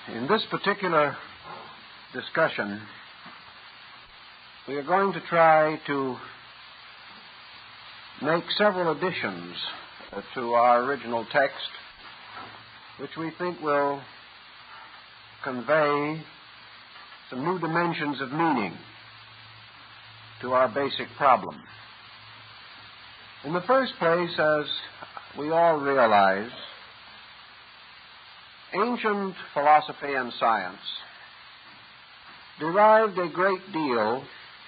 In this particular discussion, we are going to try to make several additions to our original text, which we think will convey some new dimensions of meaning to our basic problem. In the first place, as we all realize, ancient philosophy and science derived a great deal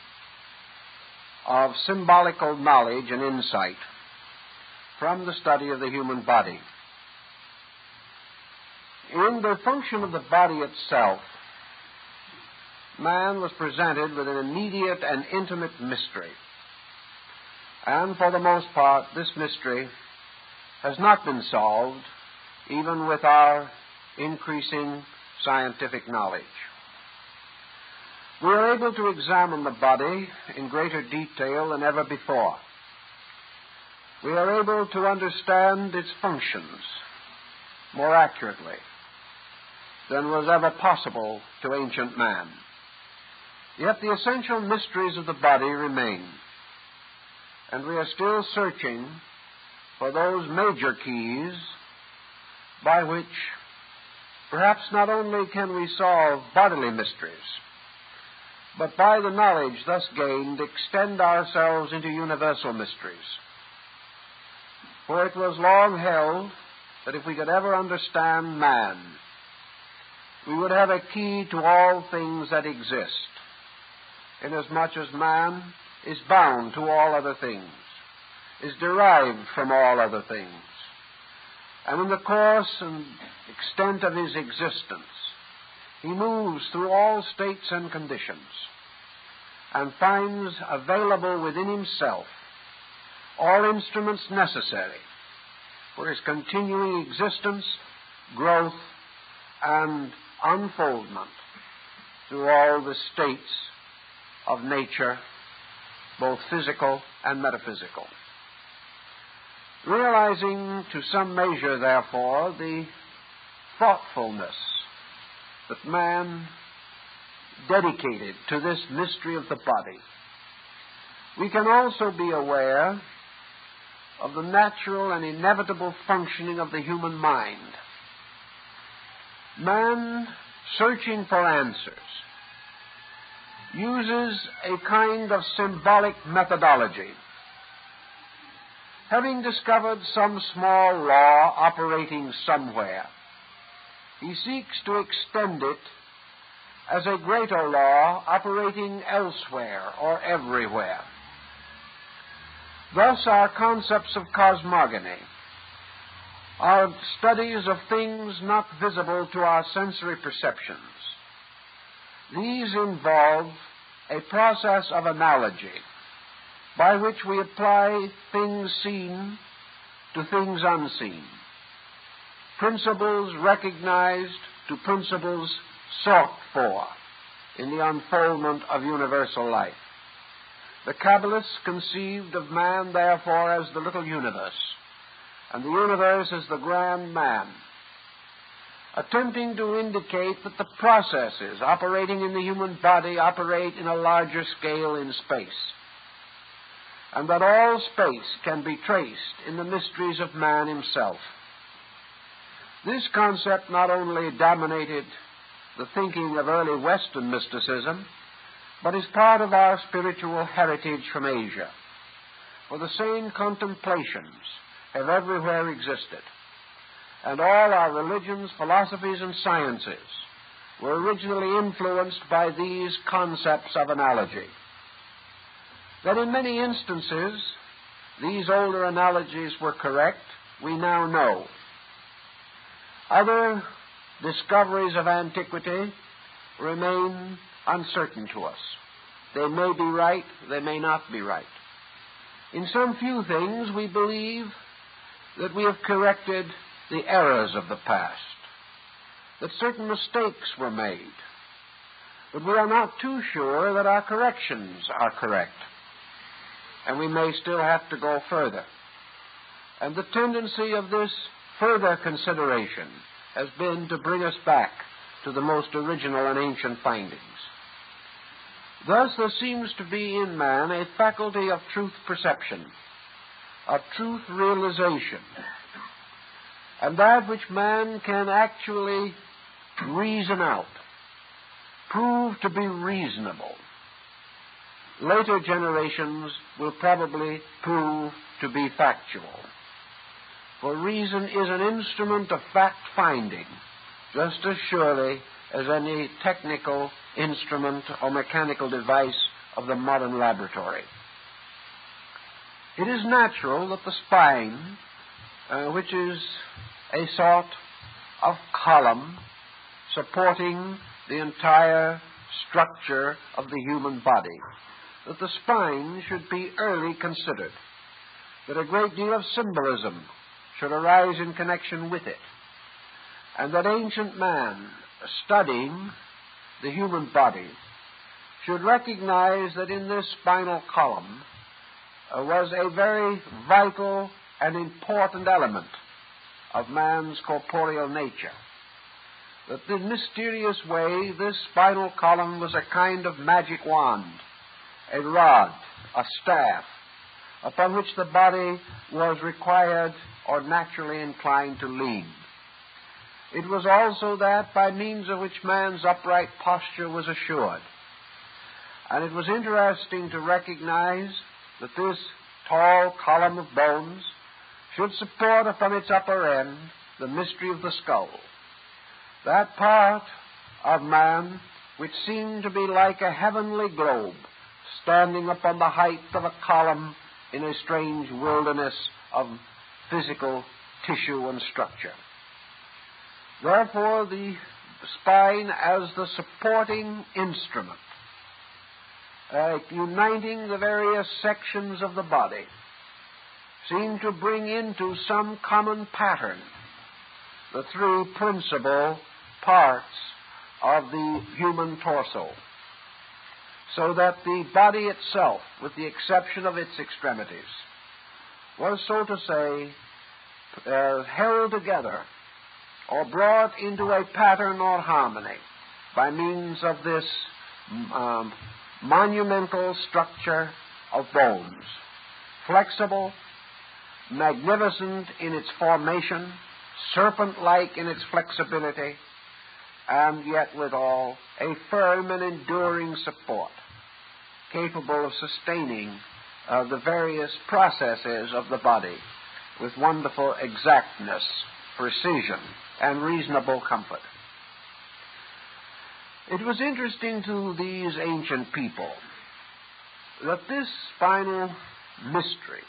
of symbolical knowledge and insight from the study of the human body. In the function of the body itself, man was presented with an immediate and intimate mystery. And for the most part, this mystery has not been solved, even with our increasing scientific knowledge. We are able to examine the body in greater detail than ever before. We are able to understand its functions more accurately than was ever possible to ancient man. Yet the essential mysteries of the body remain, and we are still searching for those major keys by which perhaps not only can we solve bodily mysteries, but by the knowledge thus gained extend ourselves into universal mysteries. For it was long held that if we could ever understand man, we would have a key to all things that exist, inasmuch as man is bound to all other things, is derived from all other things, and in the course and extent of his existence, he moves through all states and conditions and finds available within himself all instruments necessary for his continuing existence, growth, and unfoldment through all the states of nature, both physical and metaphysical. Realizing to some measure, therefore, the thoughtfulness that man dedicated to this mystery of the body, we can also be aware of the natural and inevitable functioning of the human mind. Man, searching for answers, uses a kind of symbolic methodology. Having discovered some small law operating somewhere, he seeks to extend it as a greater law operating elsewhere or everywhere. Thus, our concepts of cosmogony are studies of things not visible to our sensory perceptions. These involve a process of analogy by which we apply things seen to things unseen, principles recognized to principles sought for in the unfoldment of universal life. The Kabbalists conceived of man, therefore, as the little universe, and the universe as the grand man, attempting to indicate that the processes operating in the human body operate in a larger scale in space, and that all space can be traced in the mysteries of man himself. This concept not only dominated the thinking of early Western mysticism, but is part of our spiritual heritage from Asia. For the same contemplations have everywhere existed, and all our religions, philosophies, and sciences were originally influenced by these concepts of analogy. That in many instances these older analogies were correct, we now know. Other discoveries of antiquity remain uncertain to us. They may be right, they may not be right. In some few things we believe that we have corrected the errors of the past, that certain mistakes were made, but we are not too sure that our corrections are correct, and we may still have to go further. And the tendency of this further consideration has been to bring us back to the most original and ancient findings. Thus, there seems to be in man a faculty of truth perception, of truth realization, and that which man can actually reason out, prove to be reasonable. Later generations will probably prove to be factual. For reason is an instrument of fact-finding, just as surely as any technical instrument or mechanical device of the modern laboratory. It is natural that the spine, which is a sort of column supporting the entire structure of the human body, that the spine should be early considered, that a great deal of symbolism should arise in connection with it, and that ancient man, studying the human body, should recognize that in this spinal column was a very vital and important element of man's corporeal nature. That in mysterious way, this spinal column was a kind of magic wand, a rod, a staff, upon which the body was required or naturally inclined to lean. It was also that by means of which man's upright posture was assured. And it was interesting to recognize that this tall column of bones should support upon its upper end the mystery of the skull, that part of man which seemed to be like a heavenly globe standing upon the height of a column in a strange wilderness of physical tissue and structure. Therefore, the spine as the supporting instrument, uniting the various sections of the body, seemed to bring into some common pattern the three principal parts of the human torso, so that the body itself, with the exception of its extremities, was, so to say, held together or brought into a pattern or harmony by means of this monumental structure of bones, flexible, magnificent in its formation, serpent-like in its flexibility, and yet withal a firm and enduring support, capable of sustaining the various processes of the body with wonderful exactness, precision, and reasonable comfort. It was interesting to these ancient people that this spinal mystery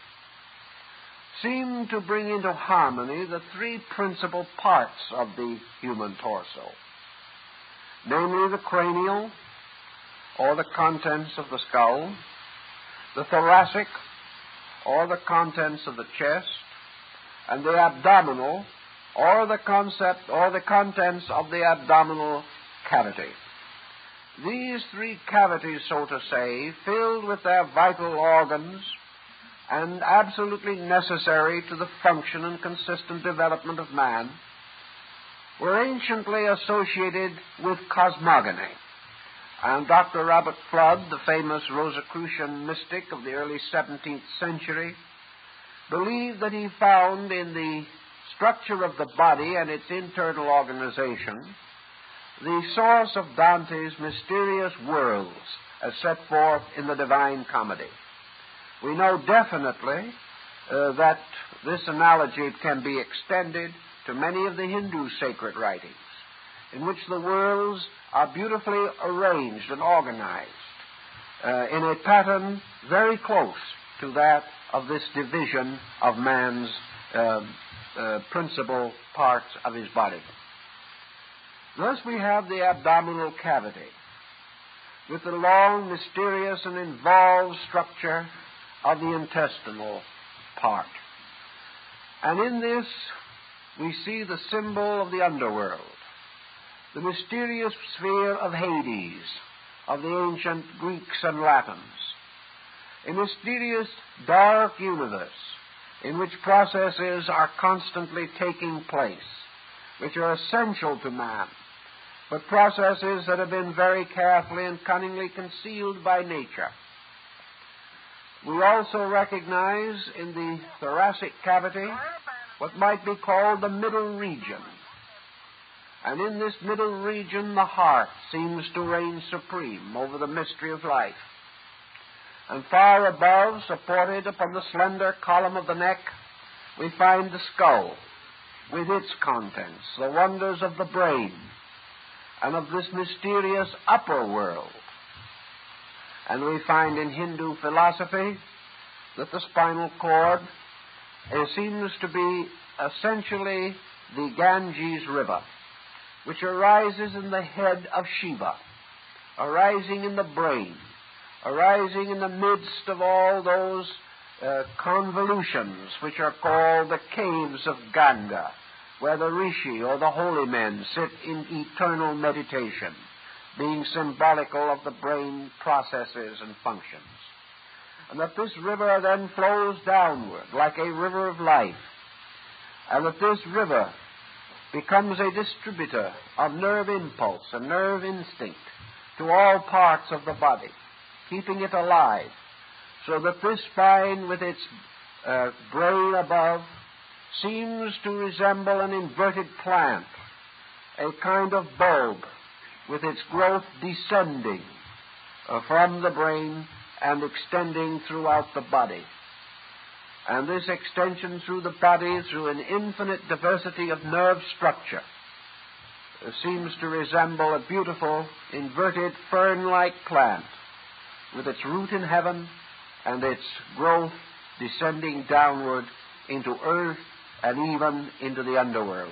seemed to bring into harmony the three principal parts of the human torso, namely the cranial, or the contents of the skull, the thoracic, or the contents of the chest, and the abdominal, or the contents of the abdominal cavity. These three cavities, so to say, filled with their vital organs and absolutely necessary to the function and consistent development of man, were anciently associated with cosmogony. And Dr. Robert Fludd, the famous Rosicrucian mystic of the early 17th century, believed that he found in the structure of the body and its internal organization the source of Dante's mysterious worlds as set forth in the Divine Comedy. We know definitely that this analogy can be extended to many of the Hindu sacred writings, in which the worlds are beautifully arranged and organized in a pattern very close to that of this division of man's principal parts of his body. Thus we have the abdominal cavity, with the long, mysterious, and involved structure of the intestinal part. And in this we see the symbol of the underworld, the mysterious sphere of Hades, of the ancient Greeks and Latins, a mysterious dark universe in which processes are constantly taking place, which are essential to man, but processes that have been very carefully and cunningly concealed by nature. We also recognize in the thoracic cavity what might be called the middle region. And in this middle region, the heart seems to reign supreme over the mystery of life. And far above, supported upon the slender column of the neck, we find the skull with its contents, the wonders of the brain, and of this mysterious upper world. And we find in Hindu philosophy that the spinal cord seems to be essentially the Ganges River, which arises in the head of Shiva, arising in the brain, arising in the midst of all those convolutions which are called the caves of Ganga, where the rishi or the holy men sit in eternal meditation, being symbolical of the brain processes and functions. And that this river then flows downward like a river of life, and that this river becomes a distributor of nerve impulse and nerve instinct to all parts of the body, keeping it alive, so that this spine with its brain above seems to resemble an inverted plant, a kind of bulb with its growth descending from the brain and extending throughout the body. And this extension through the body, through an infinite diversity of nerve structure, seems to resemble a beautiful, inverted, fern-like plant with its root in heaven and its growth descending downward into earth and even into the underworld.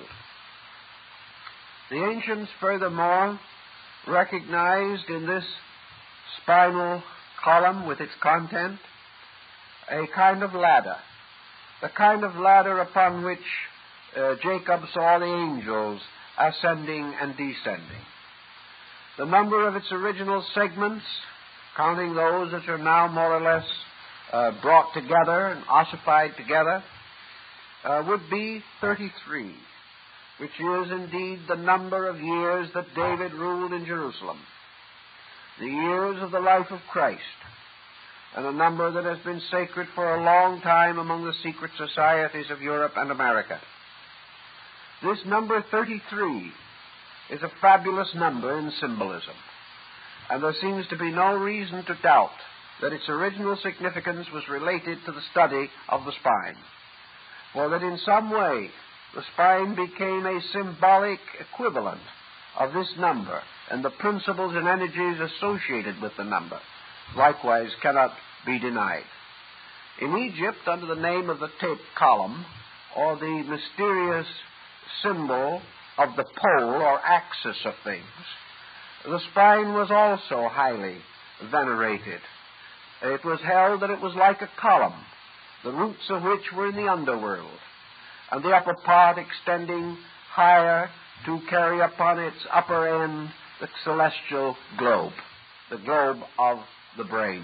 The ancients, furthermore, recognized in this spinal column with its content a kind of ladder, the kind of ladder upon which Jacob saw the angels ascending and descending. The number of its original segments, counting those that are now more or less brought together and ossified together, would be 33, which is indeed the number of years that David ruled in Jerusalem, the years of the life of Christ, and a number that has been sacred for a long time among the secret societies of Europe and America. This number 33 is a fabulous number in symbolism, and there seems to be no reason to doubt that its original significance was related to the study of the spine, for that in some way the spine became a symbolic equivalent of this number, and the principles and energies associated with the number likewise cannot be denied. In Egypt, under the name of the tape column, or the mysterious symbol of the pole or axis of things, the spine was also highly venerated. It was held that it was like a column, the roots of which were in the underworld, and the upper part extending higher to carry upon its upper end the celestial globe, the globe of the brain.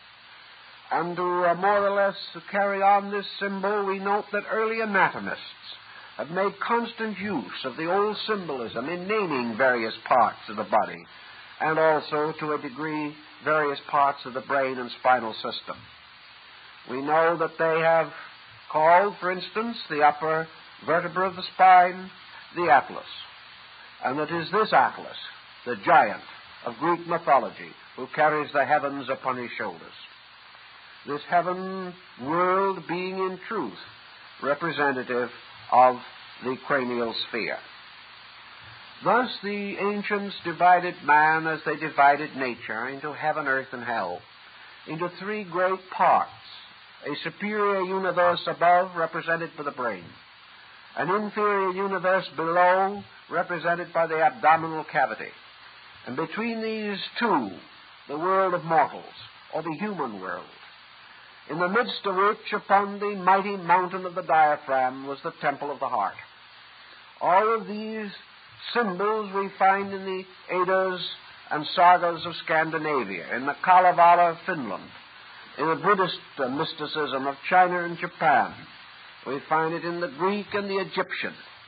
And to more or less carry on this symbol, we note that early anatomists have made constant use of the old symbolism in naming various parts of the body, and also, to a degree, various parts of the brain and spinal system. We know that they have called, for instance, the upper vertebra of the spine the Atlas, and it is this Atlas, the giant of Greek mythology, who carries the heavens upon his shoulders. This heaven world being in truth representative of the cranial sphere. Thus the ancients divided man, as they divided nature, into heaven, earth, and hell, into three great parts: a superior universe above, represented by the brain; an inferior universe below, represented by the abdominal cavity; and between these two, the world of mortals, or the human world, in the midst of which, upon the mighty mountain of the diaphragm, was the temple of the heart. All of these symbols we find in the Eddas and sagas of Scandinavia, in the Kalevala of Finland, in the Buddhist mysticism of China and Japan. We find it in the Greek and the Egyptian.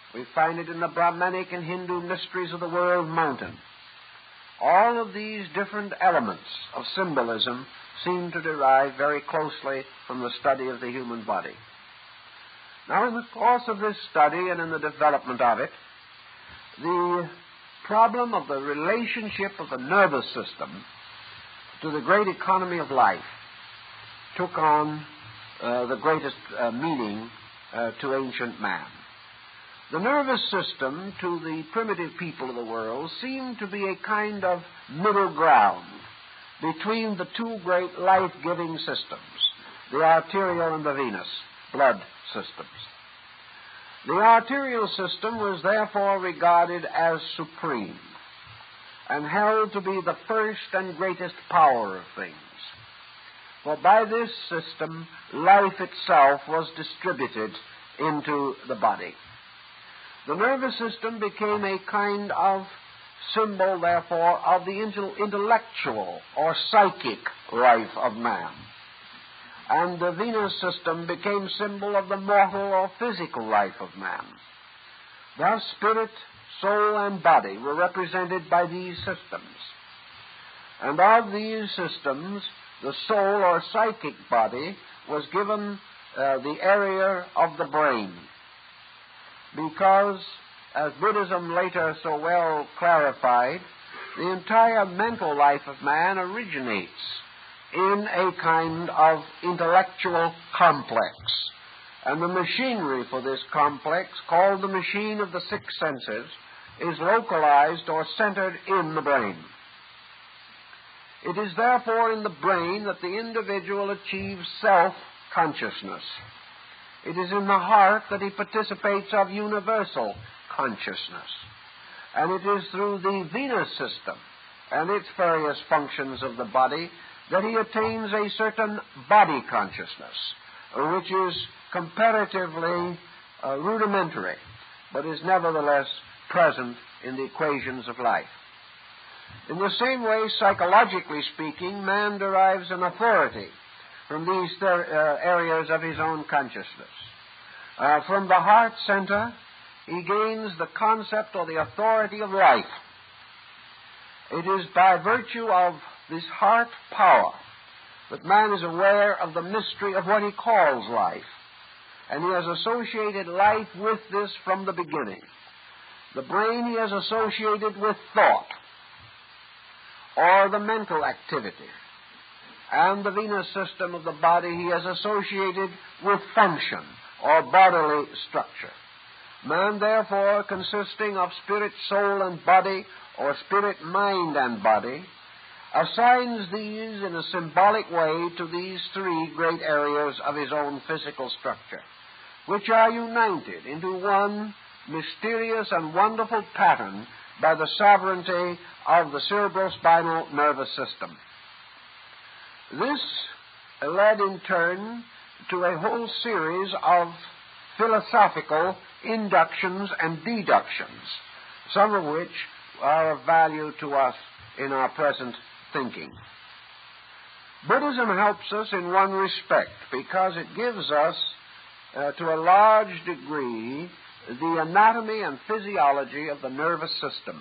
We find it in the Brahmanic and Hindu mysteries of the world mountain. All of these different elements of symbolism seem to derive very closely from the study of the human body. Now, in the course of this study and in the development of it, the problem of the relationship of the nervous system to the great economy of life took on the greatest meaning to ancient man. The nervous system to the primitive people of the world seemed to be a kind of middle ground between the two great life-giving systems, the arterial and the venous blood systems. The arterial system was therefore regarded as supreme and held to be the first and greatest power of things. For by this system, life itself was distributed into the body. The nervous system became a kind of symbol, therefore, of the intellectual or psychic life of man. And the venous system became symbol of the mortal or physical life of man. Thus, spirit, soul, and body were represented by these systems. And of these systems, the soul or psychic body was given the area of the brain, because, as Buddhism later so well clarified, the entire mental life of man originates in a kind of intellectual complex. And the machinery for this complex, called the machine of the six senses, is localized or centered in the brain. It is therefore in the brain that the individual achieves self-consciousness. It is in the heart that he participates of universal consciousness. And it is through the venous system and its various functions of the body that he attains a certain body consciousness, which is comparatively rudimentary, but is nevertheless present in the equations of life. In the same way, psychologically speaking, man derives an authority from these areas of his own consciousness. From the heart center, he gains the concept or the authority of life. It is by virtue of this heart power that man is aware of the mystery of what he calls life. And he has associated life with this from the beginning. The brain he has associated with thought, or the mental activity. And the venous system of the body he has associated with function, or bodily structure. Man, therefore, consisting of spirit, soul, and body, or spirit, mind, and body, assigns these in a symbolic way to these three great areas of his own physical structure, which are united into one mysterious and wonderful pattern by the sovereignty of the cerebrospinal nervous system. This led in turn to a whole series of philosophical inductions and deductions, some of which are of value to us in our present thinking. Buddhism helps us in one respect, because it gives us, to a large degree, the anatomy and physiology of the nervous system.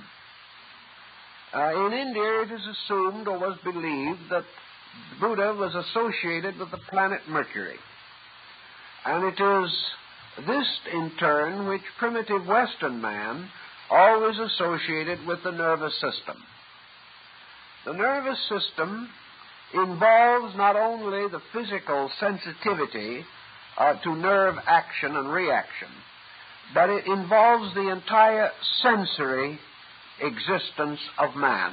In India, it is assumed or was believed that Buddha was associated with the planet Mercury. And it is this, in turn, which primitive Western man always associated with the nervous system. The nervous system involves not only the physical sensitivity to nerve action and reaction, but it involves the entire sensory existence of man.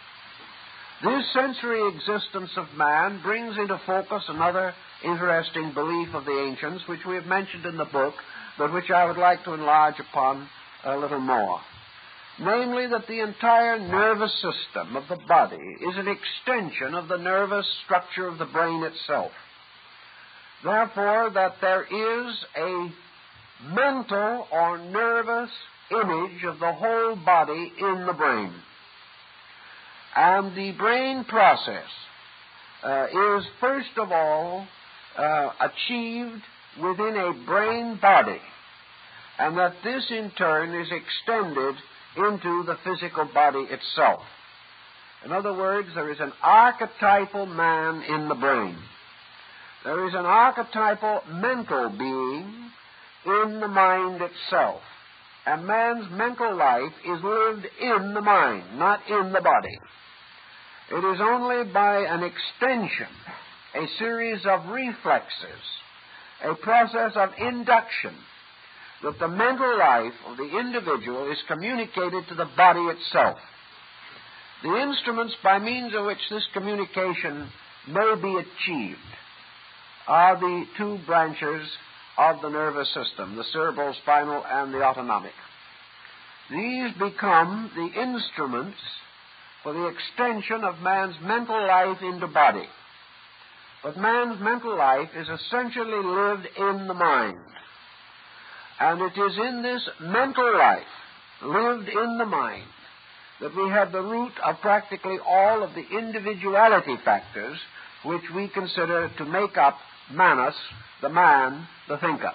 This sensory existence of man brings into focus another interesting belief of the ancients, which we have mentioned in the book, but which I would like to enlarge upon a little more. Namely, that the entire nervous system of the body is an extension of the nervous structure of the brain itself. Therefore, that there is a mental or nervous image of the whole body in the brain. And the brain process is, first of all, achieved within a brain body. and that this in turn is extended into the physical body itself. In other words, there is an archetypal man in the brain. There is an archetypal mental being in the mind itself. And man's mental life is lived in the mind, not in the body. It is only by an extension, a series of reflexes, a process of induction, that the mental life of the individual is communicated to the body itself. The instruments by means of which this communication may be achieved are the two branches of the nervous system, the cerebral, spinal, and the autonomic. These become the instruments for the extension of man's mental life into body. But man's mental life is essentially lived in the mind. And it is in this mental life, lived in the mind, that we have the root of practically all of the individuality factors which we consider to make up Manas, the man, the thinker.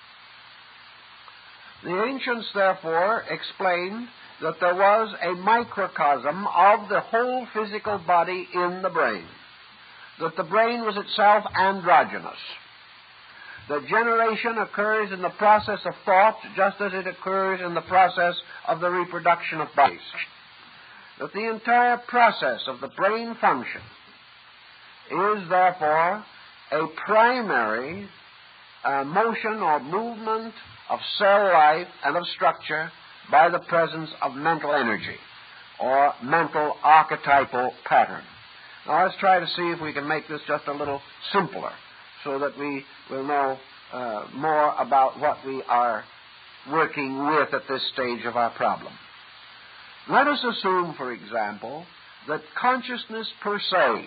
The ancients, therefore, explained that there was a microcosm of the whole physical body in the brain, that the brain was itself androgynous. That generation occurs in the process of thought just as it occurs in the process of the reproduction of bodies. That the entire process of the brain function is, therefore, a primary motion or movement of cell life and of structure by the presence of mental energy or mental archetypal pattern. Now let's try to see if we can make this just a little simpler so that we will know more about what we are working with at this stage of our problem. Let us assume, for example, that consciousness per se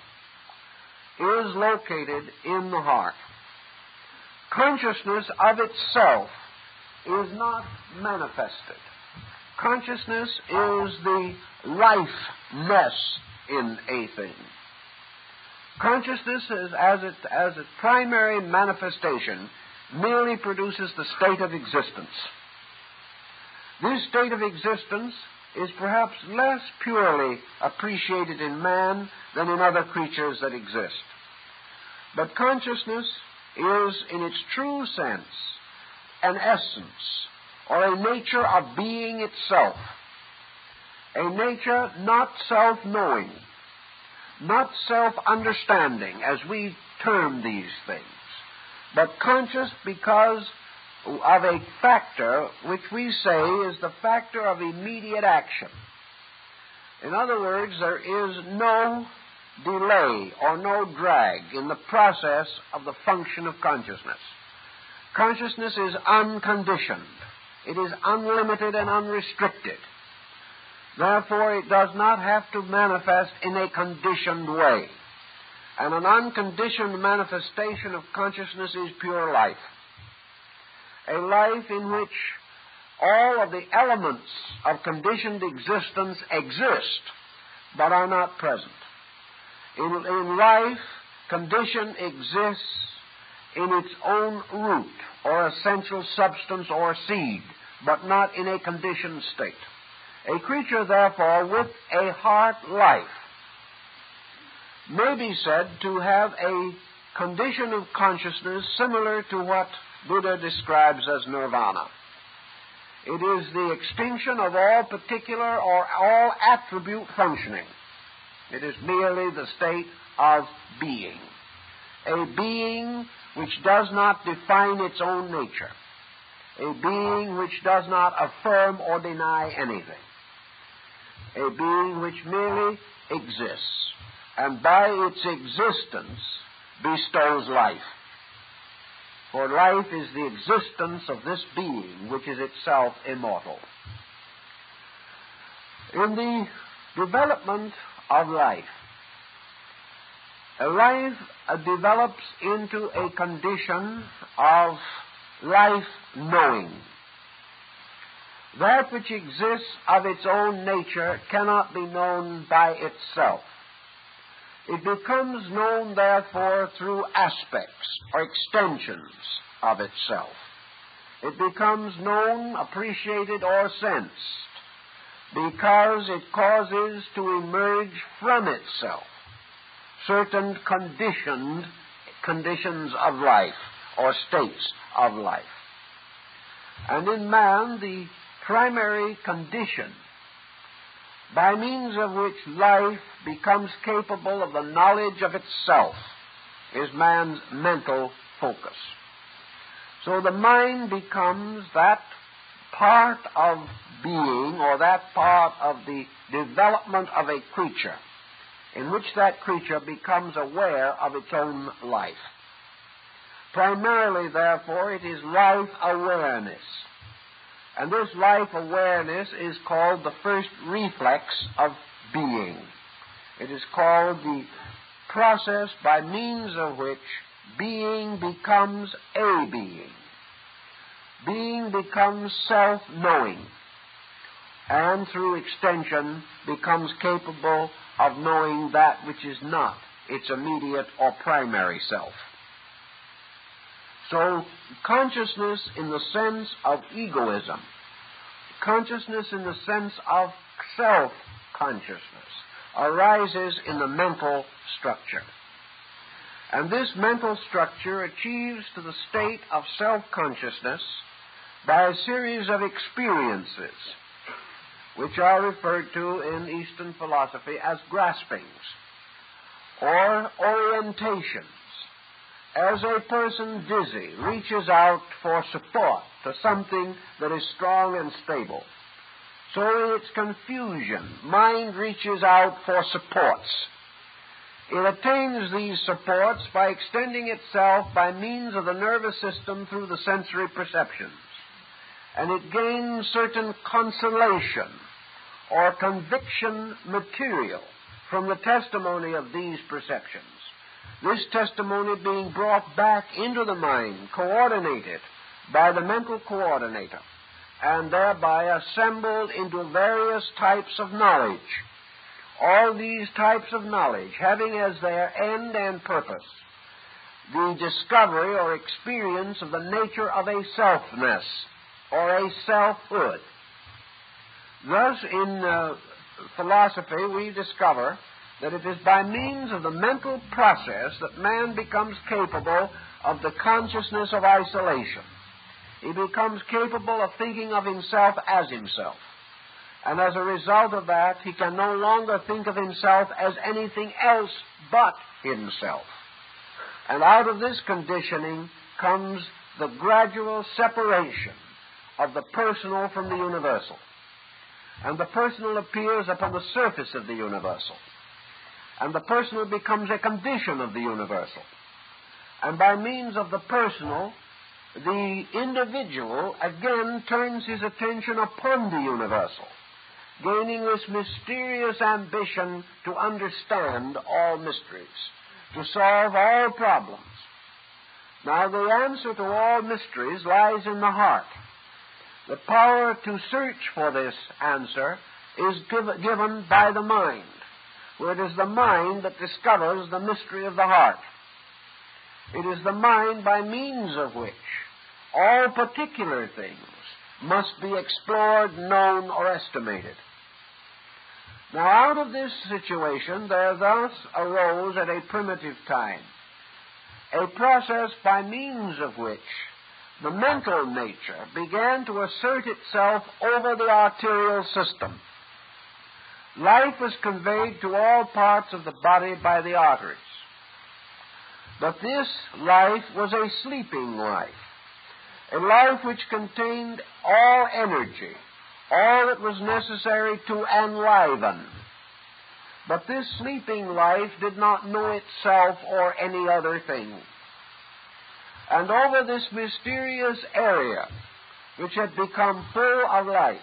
is located in the heart. Consciousness of itself is not manifested. Consciousness is the lifeness in a thing. Consciousness, as its primary manifestation, merely produces the state of existence. This state of existence is perhaps less purely appreciated in man than in other creatures that exist. But consciousness is, in its true sense, an essence, or a nature of being itself, a nature not self-knowing, not self-understanding, as we term these things, but conscious because of a factor which we say is the factor of immediate action. In other words, there is no delay or no drag in the process of the function of consciousness. Consciousness is unconditioned. It is unlimited and unrestricted. Therefore, it does not have to manifest in a conditioned way. And an unconditioned manifestation of consciousness is pure life. A life in which all of the elements of conditioned existence exist, but are not present. In life, condition exists in its own root, or essential substance or seed, but not in a conditioned state. A creature, therefore, with a heart life may be said to have a condition of consciousness similar to what Buddha describes as nirvana. It is the extinction of all particular or all attribute functioning. It is merely the state of being. A being which does not define its own nature. A being which does not affirm or deny anything. A being which merely exists, and by its existence bestows life. For life is the existence of this being, which is itself immortal. In the development of life, a life develops into a condition of life knowing. That which exists of its own nature cannot be known by itself. It becomes known, therefore, through aspects or extensions of itself. It becomes known, appreciated, or sensed because it causes to emerge from itself certain conditions of life or states of life. And in man, the primary condition by means of which life becomes capable of the knowledge of itself is man's mental focus. So the mind becomes that part of being, or that part of the development of a creature, in which that creature becomes aware of its own life. Primarily, therefore, it is life awareness. And this life awareness is called the first reflex of being. It is called the process by means of which being becomes a being. Being becomes self-knowing, and through extension becomes capable of knowing that which is not its immediate or primary self. So, consciousness in the sense of egoism, consciousness in the sense of self-consciousness, arises in the mental structure. And this mental structure achieves to the state of self-consciousness by a series of experiences, which are referred to in Eastern philosophy as graspings, or orientations. As a person dizzy reaches out for support to something that is strong and stable, so in its confusion, mind reaches out for supports. It attains these supports by extending itself by means of the nervous system through the sensory perceptions, and it gains certain consolation or conviction material from the testimony of these perceptions. This testimony being brought back into the mind, coordinated by the mental coordinator, and thereby assembled into various types of knowledge. All these types of knowledge having as their end and purpose the discovery or experience of the nature of a selfness or a selfhood. Thus, in philosophy, we discover that it is by means of the mental process that man becomes capable of the consciousness of isolation. He becomes capable of thinking of himself as himself. And as a result of that, he can no longer think of himself as anything else but himself. And out of this conditioning comes the gradual separation of the personal from the universal. And the personal appears upon the surface of the universal. And the personal becomes a condition of the universal. And by means of the personal, the individual again turns his attention upon the universal, gaining this mysterious ambition to understand all mysteries, to solve all problems. Now, the answer to all mysteries lies in the heart. The power to search for this answer is given by the mind, where it is the mind that discovers the mystery of the heart. It is the mind by means of which all particular things must be explored, known, or estimated. Now, out of this situation, there thus arose at a primitive time a process by means of which the mental nature began to assert itself over the arterial system. Life was conveyed to all parts of the body by the arteries. But this life was a sleeping life, a life which contained all energy, all that was necessary to enliven. But this sleeping life did not know itself or any other thing. And over this mysterious area, which had become full of life,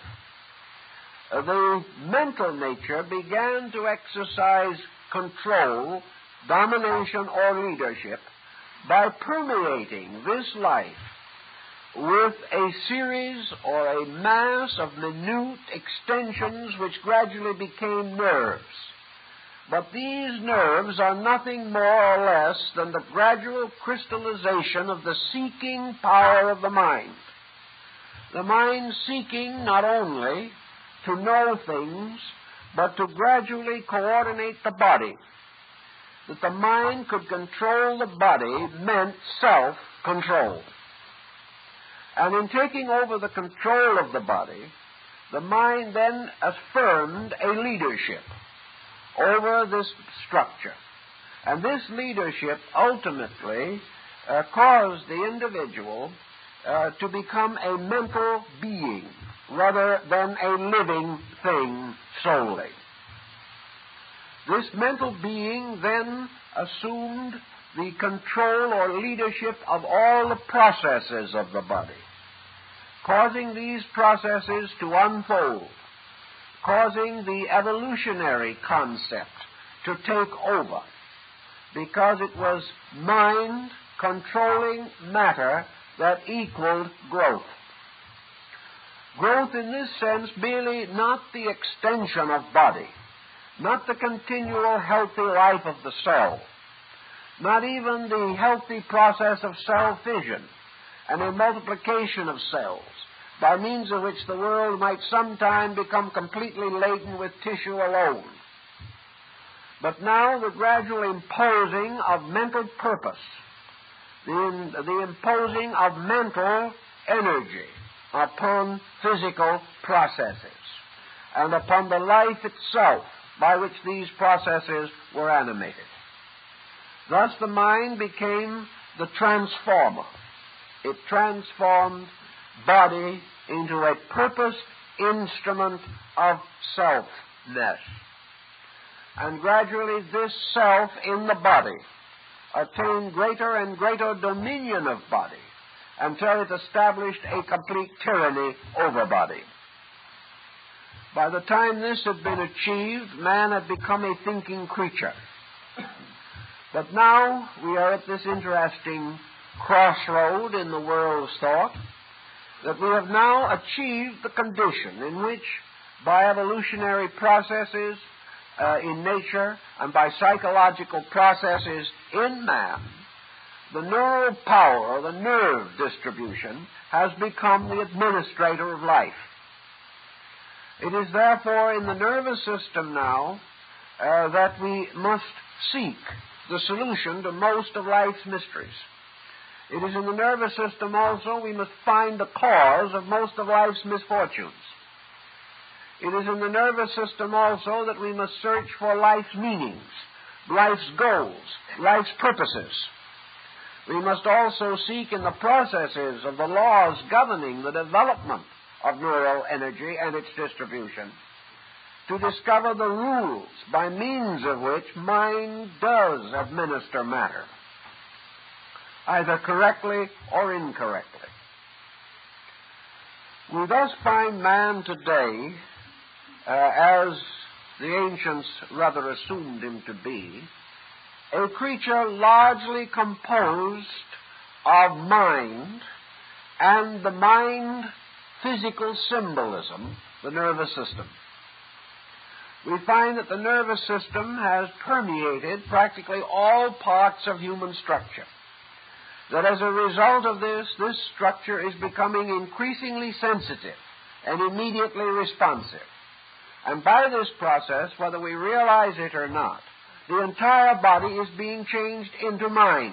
the mental nature began to exercise control, domination, or leadership by permeating this life with a series or a mass of minute extensions which gradually became nerves. But these nerves are nothing more or less than the gradual crystallization of the seeking power of the mind. the mind seeking not only to know things, but to gradually coordinate the body. That the mind could control the body meant self-control. And in taking over the control of the body, the mind then affirmed a leadership over this structure. And this leadership ultimately caused the individual to become a mental being rather than a living thing solely. This mental being then assumed the control or leadership of all the processes of the body, causing these processes to unfold, causing the evolutionary concept to take over, because it was mind controlling matter that equaled growth. Growth in this sense merely not the extension of body, not the continual healthy life of the cell, not even the healthy process of cell fission and a multiplication of cells, by means of which the world might sometime become completely laden with tissue alone. But now the gradual imposing of mental purpose, the imposing of mental energy upon physical processes and upon the life itself by which these processes were animated. Thus the mind became the transformer. It transformed body into a purposed instrument of selfness. And gradually this self in the body attained greater and greater dominion of body until it established a complete tyranny over body. By the time this had been achieved, man had become a thinking creature. But now we are at this interesting crossroad in the world's thought, that we have now achieved the condition in which, by evolutionary processes in nature and by psychological processes in man, the neural power, the nerve distribution, has become the administrator of life. It is therefore in the nervous system now that we must seek the solution to most of life's mysteries. It is in the nervous system also we must find the cause of most of life's misfortunes. It is in the nervous system also that we must search for life's meanings, life's goals, life's purposes. We must also seek in the processes of the laws governing the development of neural energy and its distribution to discover the rules by means of which mind does administer matter, either correctly or incorrectly. We thus find man today, as the ancients rather assumed him to be, a creature largely composed of mind and the mind-physical symbolism, the nervous system. We find that the nervous system has permeated practically all parts of human structure. That as a result of this structure is becoming increasingly sensitive and immediately responsive. And by this process, whether we realize it or not, the entire body is being changed into mind.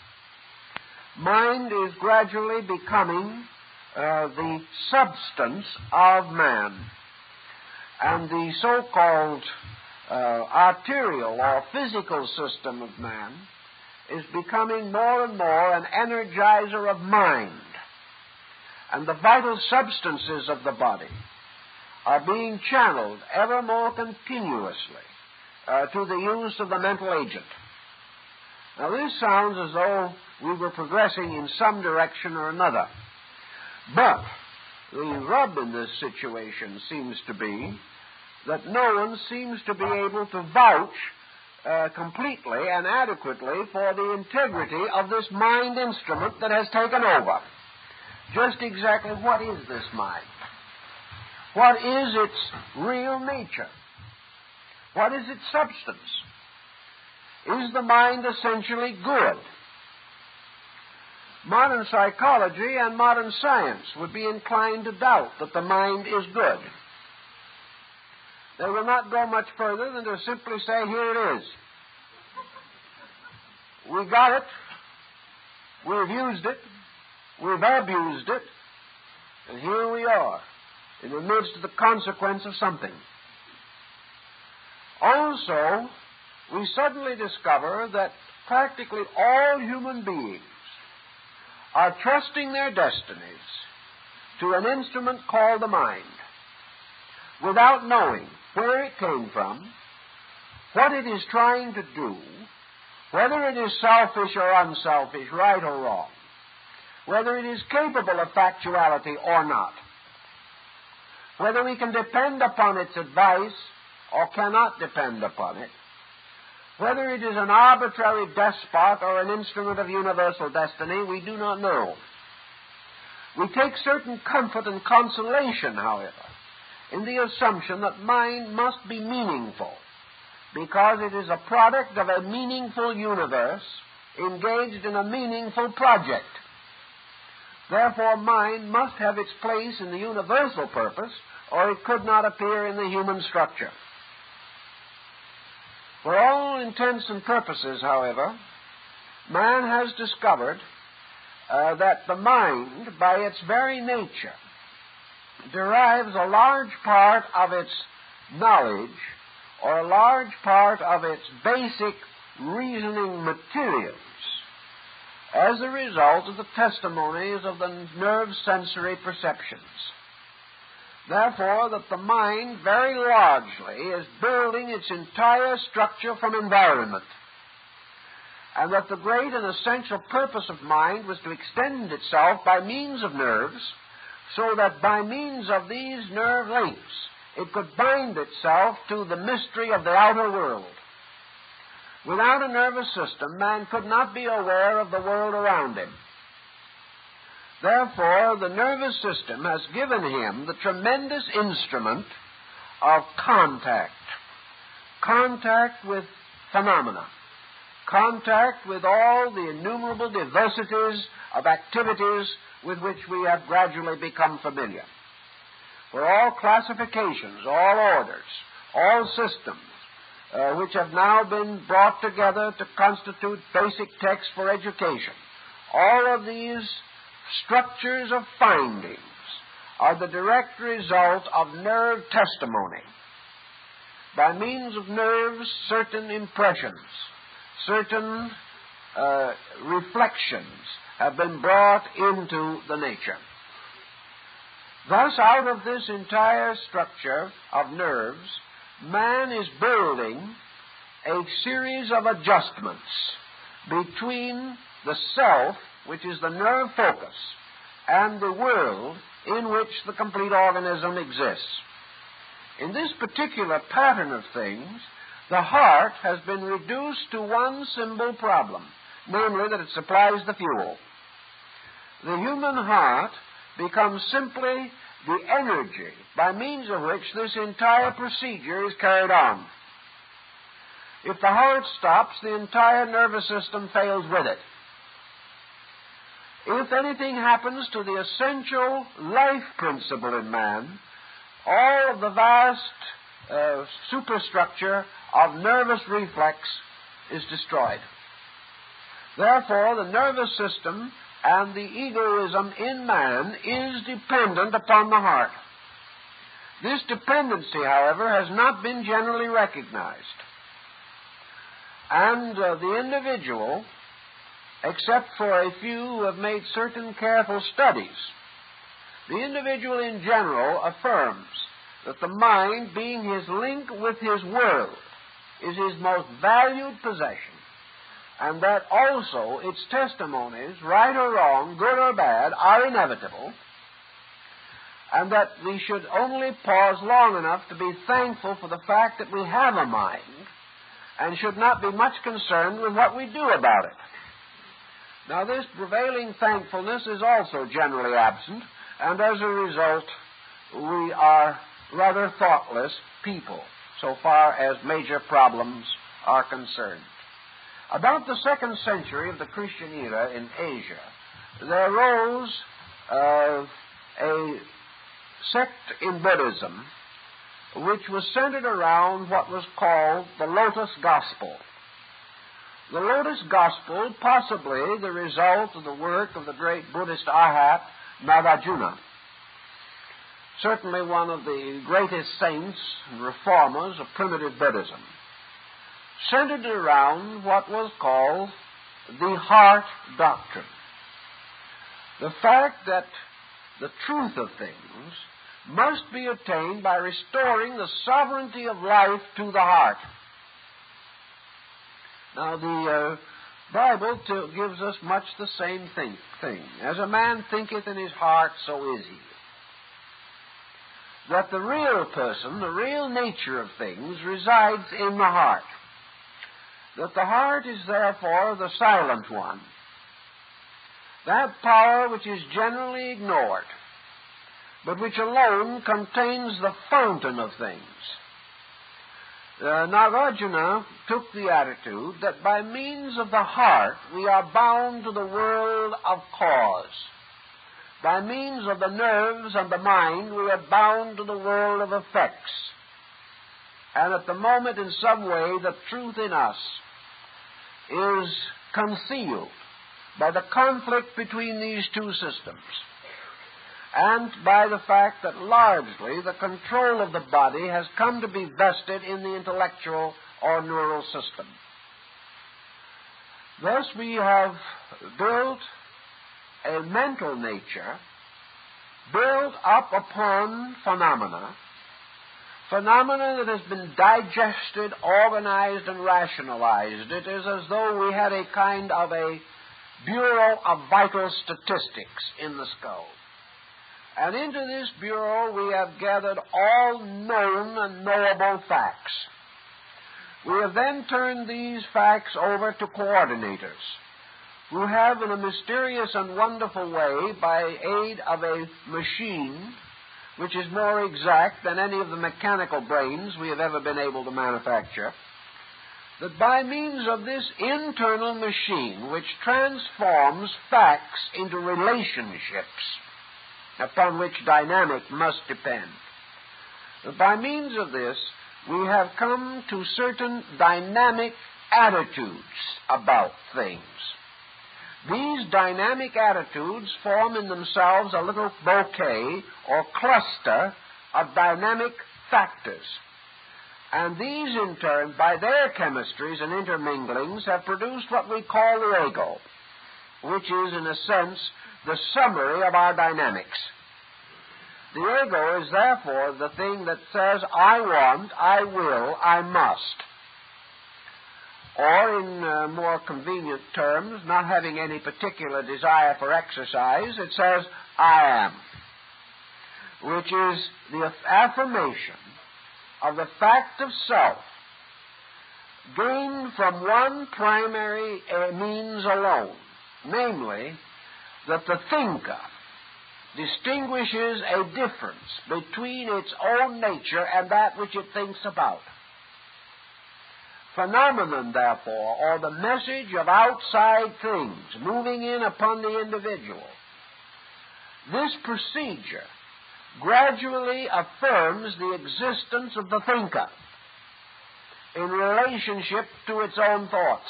Mind is gradually becoming the substance of man. And the so-called arterial or physical system of man is becoming more and more an energizer of mind. And the vital substances of the body are being channeled ever more continuously to the use of the mental agent. Now this sounds as though we were progressing in some direction or another. But the rub in this situation seems to be that no one seems to be able to vouch completely and adequately for the integrity of this mind instrument that has taken over. Just exactly what is this mind? What is its real nature? What is its substance? Is the mind essentially good? modern psychology and modern science would be inclined to doubt that the mind is good. They will not go much further than to simply say, here it is. We got it. We've used it. We've abused it. And here we are, in the midst of the consequence of something. Also, we suddenly discover that practically all human beings are trusting their destinies to an instrument called the mind, without knowing where it came from, what it is trying to do, whether it is selfish or unselfish, right or wrong, whether it is capable of factuality or not, whether we can depend upon its advice or cannot depend upon it, whether it is an arbitrary despot or an instrument of universal destiny, we do not know. We take certain comfort and consolation, however, in the assumption that mind must be meaningful, because it is a product of a meaningful universe engaged in a meaningful project. Therefore, mind must have its place in the universal purpose, or it could not appear in the human structure. For all intents and purposes, however, man has discovered that the mind, by its very nature, derives a large part of its knowledge or a large part of its basic reasoning materials as a result of the testimonies of the nerve sensory perceptions. Therefore, that the mind very largely is building its entire structure from environment, and that the great and essential purpose of mind was to extend itself by means of nerves, so that by means of these nerve links it could bind itself to the mystery of the outer world. Without a nervous system, man could not be aware of the world around him. Therefore, the nervous system has given him the tremendous instrument of contact with phenomena, contact with all the innumerable diversities of activities with which we have gradually become familiar. For all classifications, all orders, all systems, which have now been brought together to constitute basic texts for education, all of these structures of findings are the direct result of nerve testimony. By means of nerves, certain impressions, certain reflections have been brought into the nature. Thus, out of this entire structure of nerves, man is building a series of adjustments between the self, which is the nerve focus, and the world in which the complete organism exists. In this particular pattern of things, the heart has been reduced to one simple problem, namely that it supplies the fuel. The human heart becomes simply the energy by means of which this entire procedure is carried on. If the heart stops, the entire nervous system fails with it. If anything happens to the essential life principle in man, all of the vast superstructure of nervous reflex is destroyed. Therefore, the nervous system and the egoism in man is dependent upon the heart. This dependency, however, has not been generally recognized. And the individual, except for a few who have made certain careful studies, the individual in general affirms that the mind, being his link with his world, is his most valued possession, and that also its testimonies, right or wrong, good or bad, are inevitable, and that we should only pause long enough to be thankful for the fact that we have a mind, and should not be much concerned with what we do about it. Now, this prevailing thankfulness is also generally absent, and as a result, we are rather thoughtless people, so far as major problems are concerned. About the 2nd century of the Christian era in Asia, there rose a sect in Buddhism which was centered around what was called the Lotus Gospel. The Lotus Gospel, possibly the result of the work of the great Buddhist Arhat Nagarjuna, certainly one of the greatest saints and reformers of primitive Buddhism, centered around what was called the heart doctrine. The fact that the truth of things must be attained by restoring the sovereignty of life to the heart. Now, the Bible gives us much the same thing. As a man thinketh in his heart, so is he. That the real person, the real nature of things, resides in the heart. That the heart is therefore the silent one. That power which is generally ignored, but which alone contains the fountain of things. Nagarjuna took the attitude that by means of the heart we are bound to the world of cause. By means of the nerves and the mind we are bound to the world of effects. And at the moment, in some way, the truth in us is concealed by the conflict between these two systems, and by the fact that largely the control of the body has come to be vested in the intellectual or neural system. Thus we have built a mental nature built up upon phenomena that has been digested, organized, and rationalized. It is as though we had a kind of a Bureau of Vital Statistics in the skull. And into this bureau we have gathered all known and knowable facts. We have then turned these facts over to coordinators, who have, in a mysterious and wonderful way, by aid of a machine which is more exact than any of the mechanical brains we have ever been able to manufacture, that by means of this internal machine which transforms facts into relationships upon which dynamic must depend, that by means of this we have come to certain dynamic attitudes about things. These dynamic attitudes form in themselves a little bouquet or cluster of dynamic factors. And these, in turn, by their chemistries and interminglings, have produced what we call the ego, which is, in a sense, the summary of our dynamics. The ego is, therefore, the thing that says, I want, I will, I must. Or, in more convenient terms, not having any particular desire for exercise, it says, I am, which is the affirmation of the fact of self, gained from one primary means alone, namely, that the thinker distinguishes a difference between its own nature and that which it thinks about. Phenomenon, therefore, or the message of outside things moving in upon the individual, this procedure gradually affirms the existence of the thinker in relationship to its own thoughts.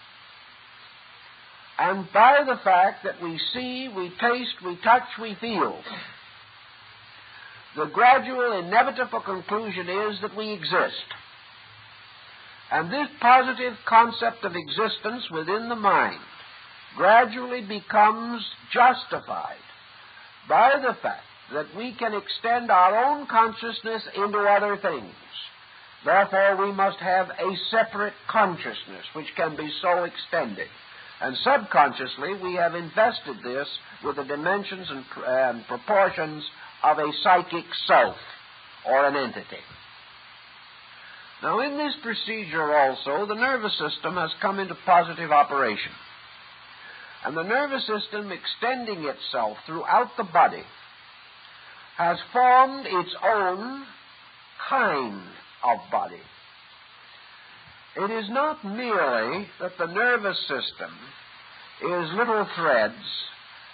And by the fact that we see, we taste, we touch, we feel, the gradual inevitable conclusion is that we exist. And this positive concept of existence within the mind gradually becomes justified by the fact that we can extend our own consciousness into other things. Therefore, we must have a separate consciousness which can be so extended. And subconsciously, we have invested this with the dimensions and proportions of a psychic self or an entity. Now, in this procedure also, the nervous system has come into positive operation. And the nervous system, extending itself throughout the body, has formed its own kind of body. It is not merely that the nervous system is little threads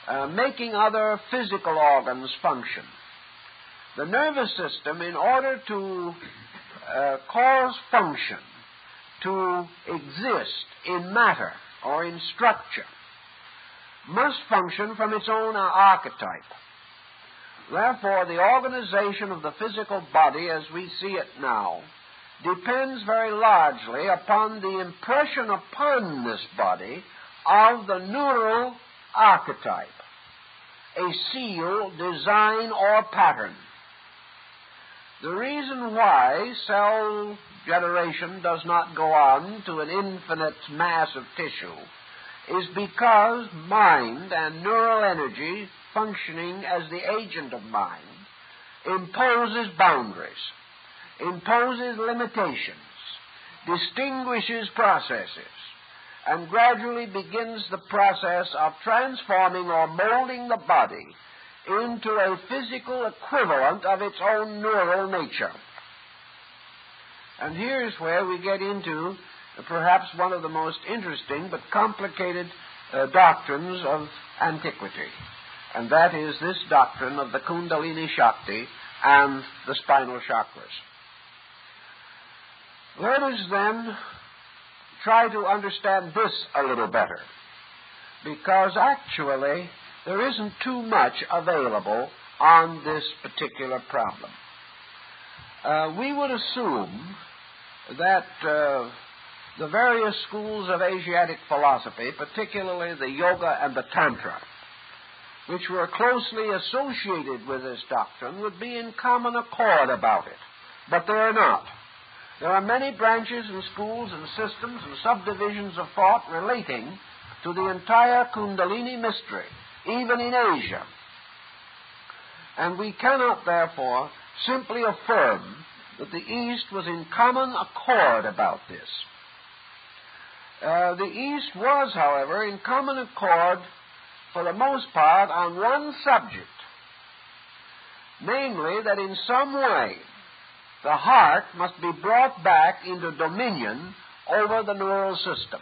making other physical organs function. The nervous system, in order to cause function, to exist in matter or in structure, must function from its own archetype. Therefore, the organization of the physical body as we see it now depends very largely upon the impression upon this body of the neural archetype, a seal, design, or pattern. The reason why cell generation does not go on to an infinite mass of tissue is because mind and neural energy, functioning as the agent of mind, imposes boundaries, imposes limitations, distinguishes processes, and gradually begins the process of transforming or molding the body into a physical equivalent of its own neural nature. And here's where we get into perhaps one of the most interesting but complicated doctrines of antiquity, and that is this doctrine of the Kundalini Shakti and the spinal chakras. Let us then try to understand this a little better, because actually there isn't too much available on this particular problem. We would assume that the various schools of Asiatic philosophy, particularly the Yoga and the Tantra, which were closely associated with this doctrine, would be in common accord about it. But they are not. There are many branches and schools and systems and subdivisions of thought relating to the entire Kundalini mystery, even in Asia. And we cannot, therefore, simply affirm that the East was in common accord about this. The East was, however, in common accord for the most part on one subject, namely that in some way the heart must be brought back into dominion over the neural system.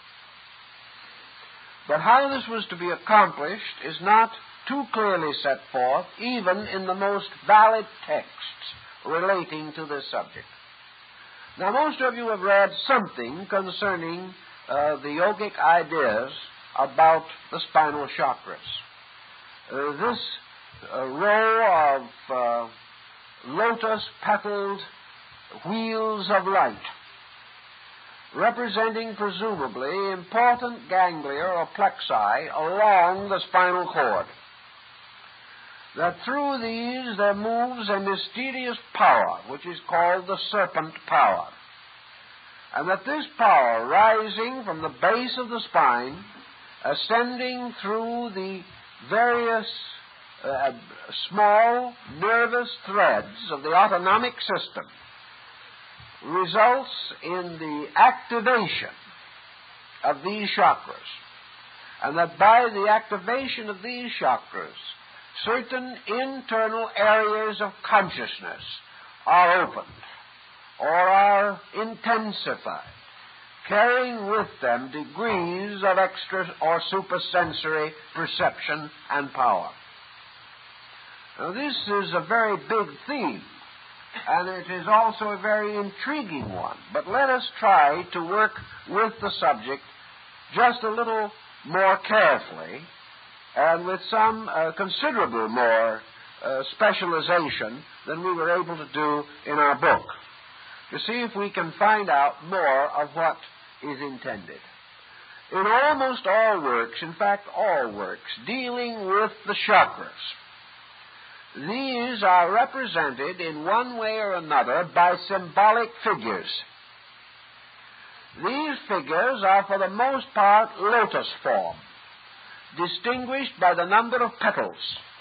But how this was to be accomplished is not too clearly set forth, even in the most valid texts relating to this subject. Now, most of you have read something concerning the yogic ideas about the spinal chakras. This row of lotus-petaled wheels of light, representing presumably important ganglia or plexi along the spinal cord, that through these there moves a mysterious power which is called the serpent power, and that this power, rising from the base of the spine, ascending through the various small nervous threads of the autonomic system, results in the activation of these chakras, and that by the activation of these chakras, certain internal areas of consciousness are opened or are intensified, carrying with them degrees of extra or supersensory perception and power. Now, this is a very big theme, and it is also a very intriguing one. But let us try to work with the subject just a little more carefully and with some considerable more specialization than we were able to do in our book, to see if we can find out more of what is intended. In almost all works, in fact all works, dealing with the chakras, these are represented in one way or another by symbolic figures. These figures are for the most part lotus form, distinguished by the number of petals.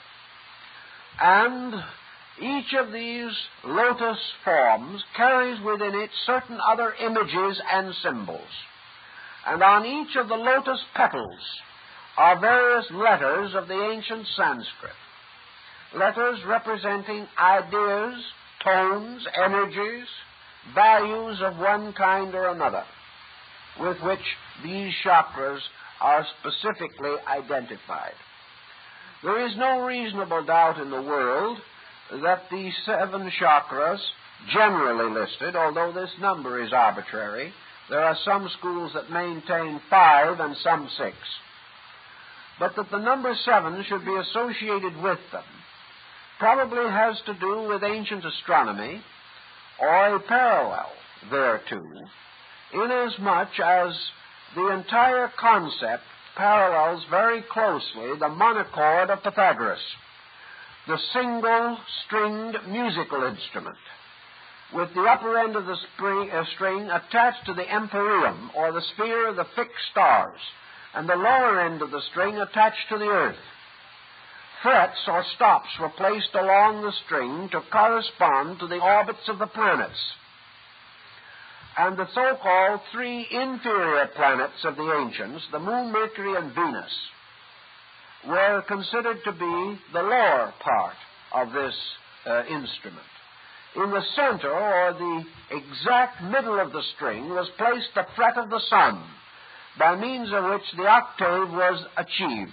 And each of these lotus forms carries within it certain other images and symbols. And on each of the lotus petals are various letters of the ancient Sanskrit. Letters representing ideas, tones, energies, values of one kind or another, with which these chakras are specifically identified. There is no reasonable doubt in the world that the 7 chakras generally listed, although this number is arbitrary, there are some schools that maintain 5 and some 6, but that the number 7 should be associated with them probably has to do with ancient astronomy or a parallel thereto, inasmuch as the entire concept parallels very closely the monochord of Pythagoras, the single-stringed musical instrument, with the upper end of the string attached to the empyrean, or the sphere of the fixed stars, and the lower end of the string attached to the earth. Frets or stops were placed along the string to correspond to the orbits of the planets. And the so-called 3 inferior planets of the ancients, the Moon, Mercury, and Venus, were considered to be the lower part of this instrument. In the center, or the exact middle of the string, was placed the fret of the sun, by means of which the octave was achieved.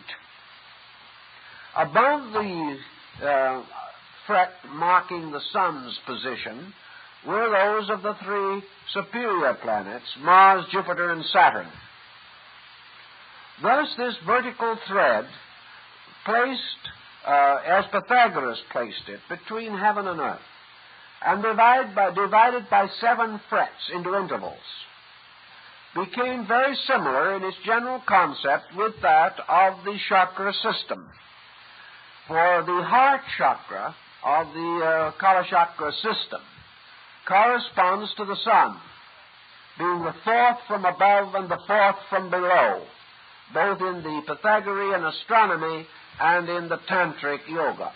Above the fret marking the sun's position were those of the 3 superior planets, Mars, Jupiter, and Saturn. Thus, this vertical thread placed, as Pythagoras placed it, between heaven and earth, and divided by 7 frets into intervals, became very similar in its general concept with that of the chakra system. For the heart chakra of the Kala chakra system corresponds to the sun, being the 4th from above and the 4th from below, both in the Pythagorean astronomy and in the Tantric yoga.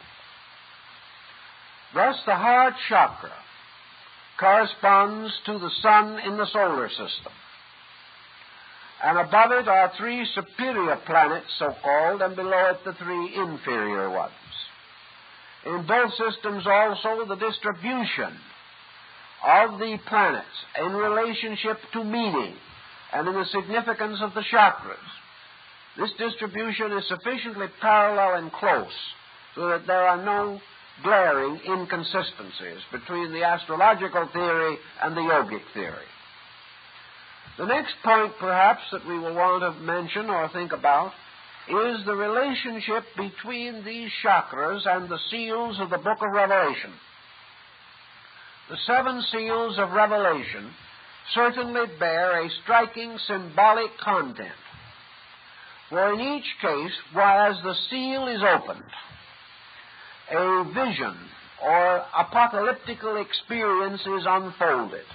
Thus, the heart chakra corresponds to the sun in the solar system, and above it are 3 superior planets, so-called, and below it the 3 inferior ones. In both systems also the distribution of the planets in relationship to meaning and in the significance of the chakras. This distribution is sufficiently parallel and close so that there are no glaring inconsistencies between the astrological theory and the yogic theory. The next point, perhaps, that we will want to mention or think about is the relationship between these chakras and the seals of the Book of Revelation. The 7 seals of Revelation certainly bear a striking symbolic content. For in each case, as the seal is opened, a vision or apocalyptical experience is unfolded.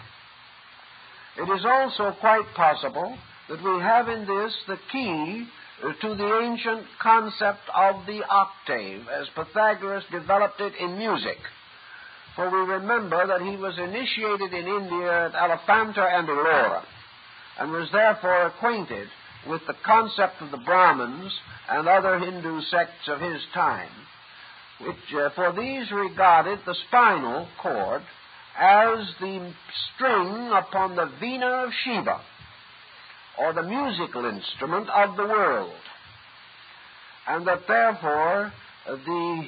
It is also quite possible that we have in this the key to the ancient concept of the octave, as Pythagoras developed it in music. For we remember that he was initiated in India at Elephanta and Ellora, and was therefore acquainted with the concept of the Brahmins and other Hindu sects of his time, which for these regarded the spinal cord as the string upon the veena of Shiva, or the musical instrument of the world, and that therefore the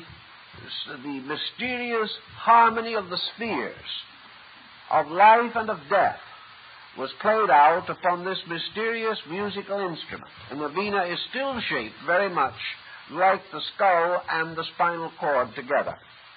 mysterious harmony of the spheres of life and of death was played out upon this mysterious musical instrument. And the veena is still shaped very much like the skull and the spinal cord together.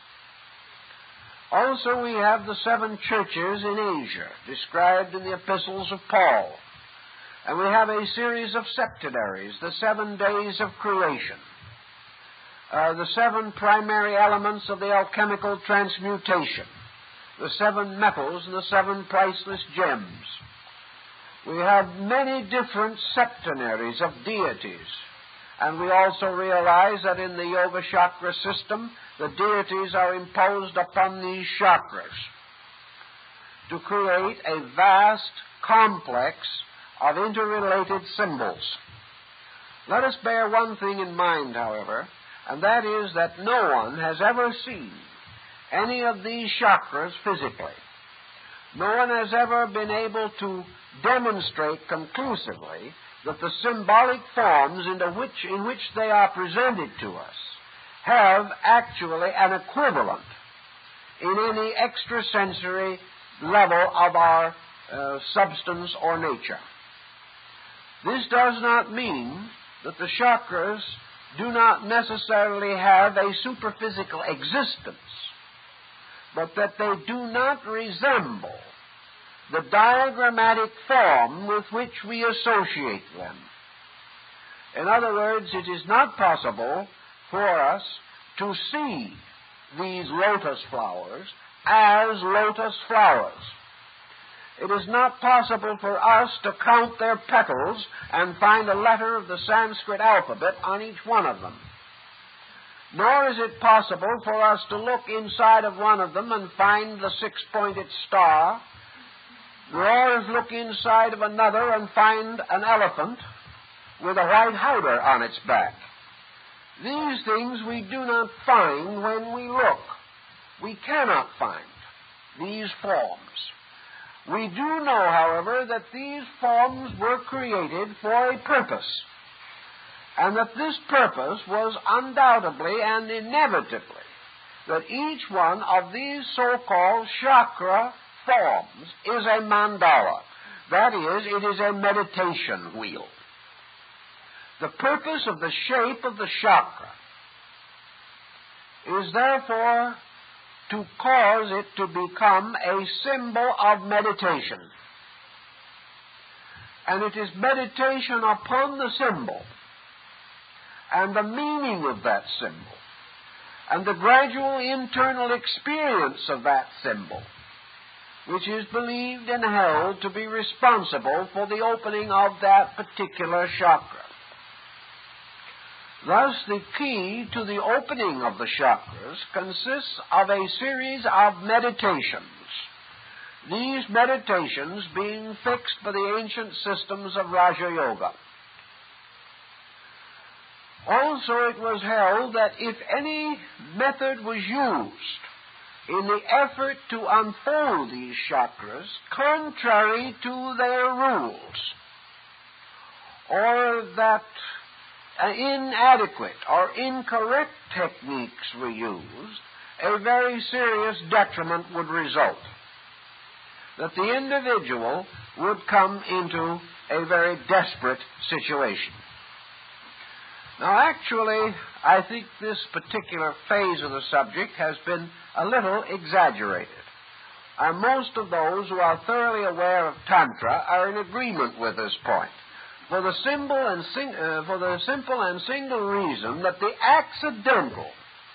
Also, we have the 7 churches in Asia, described in the epistles of Paul. And we have a series of septenaries, the 7 days of creation, the 7 primary elements of the alchemical transmutation, the 7 metals and the 7 priceless gems. We have many different septenaries of deities, and we also realize that in the Yoga Chakra system, the deities are imposed upon these chakras to create a vast complex of interrelated symbols. Let us bear one thing in mind, however, and that is that no one has ever seen any of these chakras physically. No one has ever been able to demonstrate conclusively that the symbolic forms in which they are presented to us have actually an equivalent in any extrasensory level of our substance or nature. This does not mean that the chakras do not necessarily have a superphysical existence, but that they do not resemble the diagrammatic form with which we associate them. In other words, it is not possible for us to see these lotus flowers as lotus flowers. It is not possible for us to count their petals and find a letter of the Sanskrit alphabet on each one of them. Nor is it possible for us to look inside of one of them and find the six-pointed star, nor is look inside of another and find an elephant with a white howdah on its back. These things we do not find when we look. We cannot find these forms. We do know, however, that these forms were created for a purpose, and that this purpose was undoubtedly and inevitably that each one of these so-called chakra forms is a mandala. That is, it is a meditation wheel. The purpose of the shape of the chakra is therefore to cause it to become a symbol of meditation. And it is meditation upon the symbol and the meaning of that symbol and the gradual internal experience of that symbol which is believed and held to be responsible for the opening of that particular chakra. Thus, the key to the opening of the chakras consists of a series of meditations, these meditations being fixed by the ancient systems of Raja Yoga. Also, it was held that if any method was used in the effort to unfold these chakras contrary to their rules, or that inadequate or incorrect techniques were used, a very serious detriment would result. That the individual would come into a very desperate situation. Now, actually, I think this particular phase of the subject has been a little exaggerated. And most of those who are thoroughly aware of Tantra are in agreement with this point. For the simple and single reason that the accidental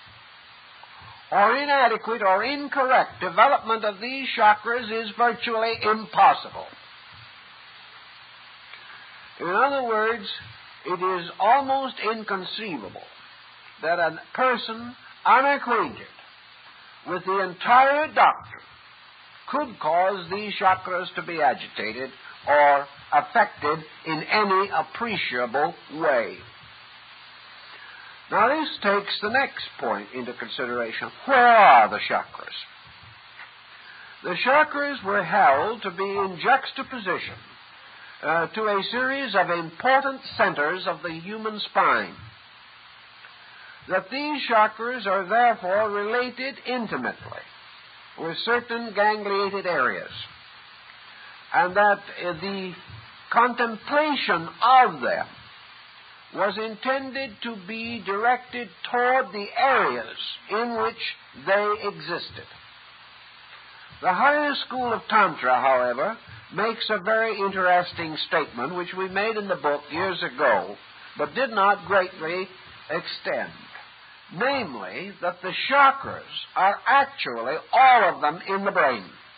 or inadequate or incorrect development of these chakras is virtually impossible. In other words, it is almost inconceivable that a person unacquainted with the entire doctrine could cause these chakras to be agitated or affected in any appreciable way. Now, this takes the next point into consideration. Where are the chakras? The chakras were held to be in juxtaposition to a series of important centers of the human spine. That these chakras are therefore related intimately with certain gangliated areas, and that the contemplation of them was intended to be directed toward the areas in which they existed. The higher school of Tantra, however, makes a very interesting statement which we made in the book years ago, but did not greatly extend. Namely, that the chakras are actually all of them in the brain.